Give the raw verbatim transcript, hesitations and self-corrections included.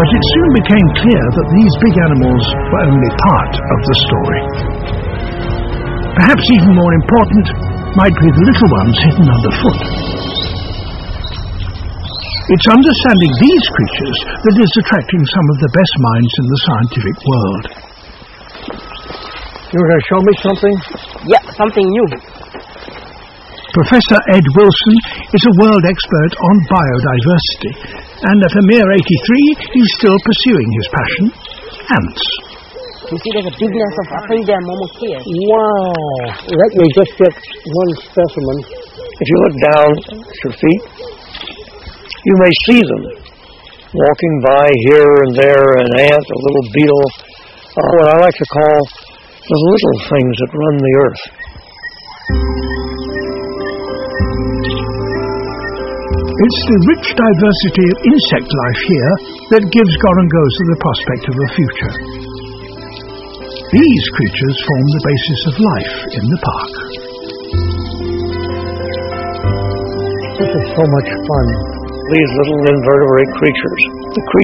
But it soon became clear that these big animals were only part of the story. Perhaps even more important might be the little ones hidden underfoot. It's understanding these creatures that is attracting some of the best minds in the scientific world. You were going to show me something? Yeah, something new. Professor Ed Wilson is a world expert on biodiversity, and at a mere eighty-three, he's still pursuing his passion, ants. You see there's a big nest of, I think they're almost here. Wow. Let me just get one specimen. If you look down at your feet, you may see them walking by here and there, an ant, a little beetle, uh, what I like to call the little things that run the earth. It's the rich diversity of insect life here that gives Gorongosa the prospect of a future. These creatures form the basis of life in the park. This is so much fun. These little invertebrate creatures, the creatures